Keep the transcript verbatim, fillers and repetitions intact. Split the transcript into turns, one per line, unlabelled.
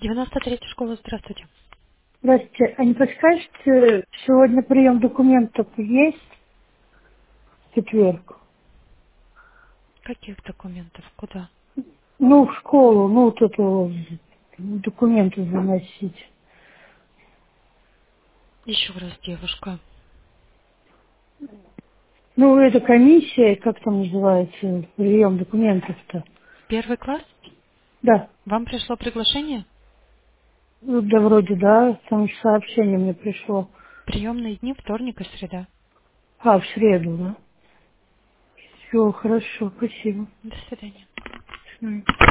девяносто третья школа, здравствуйте.
Здравствуйте. А не подскажете, сегодня прием документов есть в четверг?
Каких документов? Куда?
Ну, в школу, ну, вот это вот, документы заносить.
Еще раз, девушка.
Ну, это комиссия, как там называется, прием документов-то.
Первый класс?
Да,
Вам пришло приглашение?
ну, да, вроде, да, там сообщение мне пришло.
Приемные дни, вторник и среда.
А, в среду, да. Все, хорошо, спасибо.
До свидания.
М.